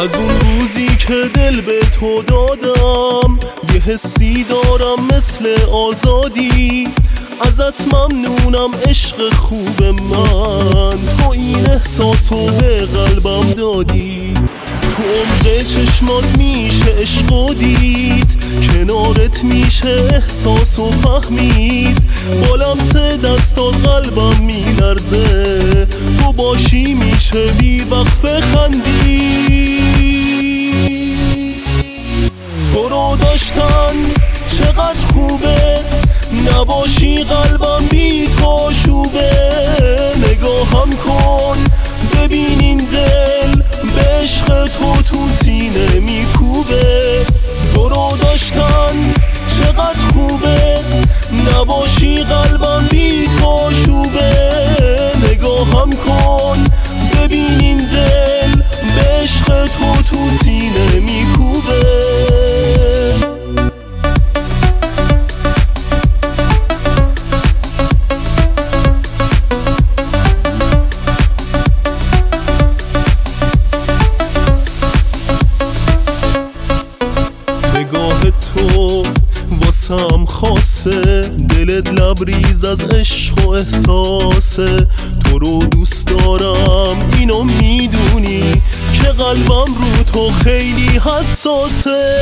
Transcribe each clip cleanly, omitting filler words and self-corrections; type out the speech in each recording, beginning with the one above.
از اون روزی که دل به تو دادم یه حسی دارم مثل آزادی. ازت ممنونم عشق خوب من، تو این احساسو به قلبم دادی. تو عمق چشمات میشه عشق و دید، کنارت میشه احساسو فهمید. با لمس دستات قلبم میلرزه، تو باشی میشه بی وقفه خندید. تو رو داشتن چقدر خوبه، نباشی قلبم بی تو شوبه. نگاهم کن ببین این دل به عشق تو تو سینه میکوبه. تو رو داشتن چقدر خوبه، نباشی قلبم بی تو شوبه. نگاهم کن ببین این دل به عشق تو تو سینه میکوبه. نگاه تو واسم خاصه، دلت لبریز از عشق و احساسه. تو رو دوست دارم اینو میدونی که قلبم رو تو خیلی حساسه.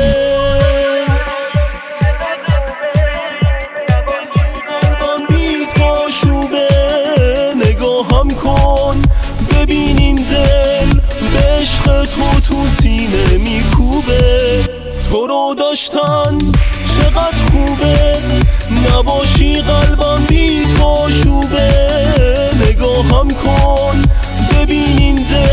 قلبم بی تو شوبه. نگاهم کن ببین این دل به عشق تو تو سینه میکوبه. تو رو داشتن چقدر خوبه، نباشی قلبم بی تو شوبه. نگاهم کن ببین این دل